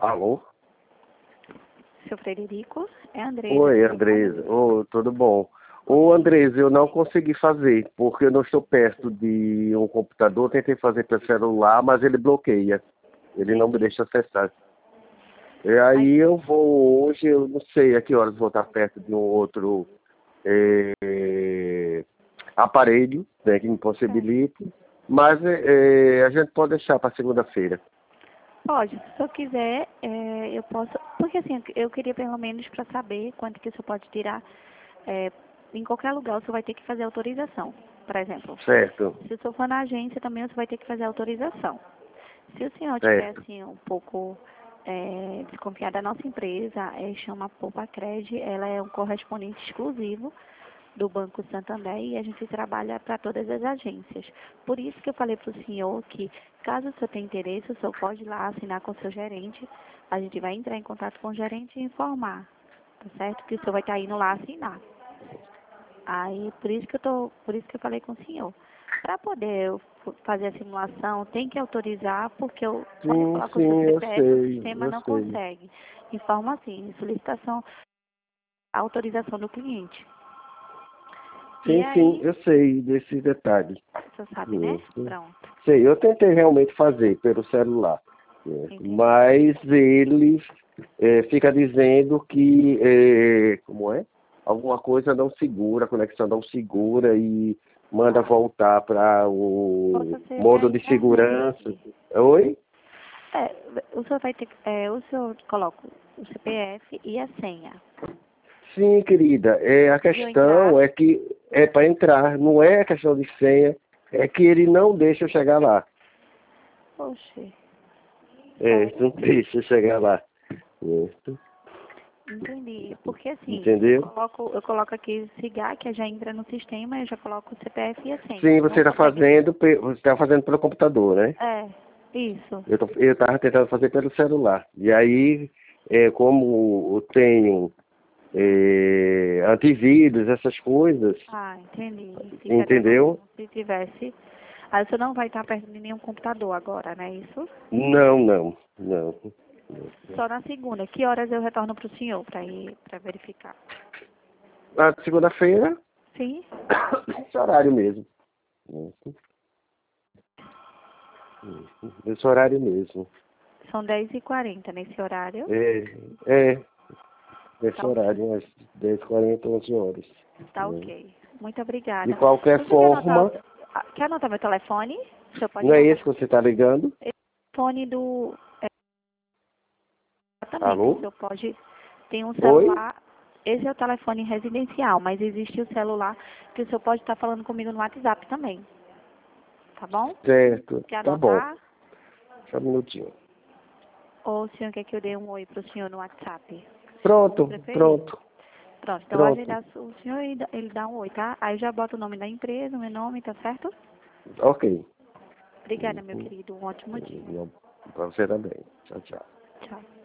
Alô? Seu Frederico, é Andresa. Oi, Andresa. Tudo bom? Andresa, eu não consegui fazer, porque eu não estou perto de um computador. Tentei fazer pelo celular, mas ele bloqueia. Ele não me deixa acessar. E aí eu vou hoje, eu não sei a que horas vou estar perto de um outro aparelho, né, que me possibilite. Mas a gente pode deixar para segunda-feira. Pode, se o senhor quiser, eu posso. Porque assim, eu queria pelo menos para saber quanto que o senhor pode tirar. Em qualquer lugar o senhor vai ter que fazer autorização. Por exemplo, Certo, se o senhor for na agência também o senhor vai ter que fazer autorização. Se o senhor tiver certo. assim um pouco desconfiado da nossa empresa, chama Poupacred, ela é um correspondente exclusivo do Banco Santander e a gente trabalha para todas as agências. Por isso que eu falei para o senhor que, caso o senhor tenha interesse, o senhor pode ir lá assinar com o seu gerente. A gente vai entrar em contato com o gerente e informar, tá certo? Que o senhor vai estar indo lá assinar. Aí, por isso que eu falei com o senhor. Para poder fazer a simulação, tem que autorizar, porque quando eu Sim, coloco o seu sim, eu CPF, o sei, sistema eu não sei. consegue. Informa assim, solicitação, autorização do cliente. E Sim, sim, aí, eu sei desses detalhes. o senhor sabe, né? Isso. Pronto. Sei, eu tentei realmente fazer pelo celular, Entendi. mas ele fica dizendo que, como é? Alguma coisa não segura, a conexão não segura e manda voltar para o Possa ser a modo de segurança. internet. Oi? O senhor vai ter que, o senhor coloca o CPF e a senha. Sim, querida, a Conseguiu entrar? questão é que é para entrar, não é questão de senha, é que ele não deixa eu chegar lá. Oxe, Não sério? deixa eu chegar lá. Isso. Entendi. Porque assim, Entendeu? eu coloco aqui SIGA, que já entra no sistema, eu já coloco o CPF e a senha. Sim, Não consegue. você está fazendo pelo computador, né? Isso. Eu estava tentando fazer pelo celular. E aí, como eu tenho antivírus, essas coisas, Ah, entendi. Ficaria mais entendeu? como se tivesse. Aí o senhor não vai estar perto de nenhum computador agora, não é isso? Não, não, não. Só na segunda. Que horas eu retorno para o senhor para ir para verificar? Na segunda-feira, Sim? esse horário mesmo. Esse horário mesmo. São 10h40 nesse horário. É, nesse Tá ok. horário, às 10h40, 11 horas. Tá ok. Muito De obrigada. qualquer Você forma, quer anotar meu telefone? O senhor pode não é anotar esse que você está ligando? o telefone do... exatamente, o Alô? senhor pode... Tem um Oi? celular... Esse é o telefone residencial, mas existe o celular que o senhor pode estar falando comigo no WhatsApp também. Tá bom? Certo, Quer tá bom. anotar? Só um minutinho. Ou o senhor quer que eu dê um oi para o senhor no WhatsApp? Como Pronto, preferir. pronto, Pronto, então pronto. o senhor ele dá um oi, tá? Aí já bota o nome da empresa, o meu nome, tá certo? Ok. Obrigada, meu querido. Um ótimo dia. Para você também. Tchau, tchau. Tchau.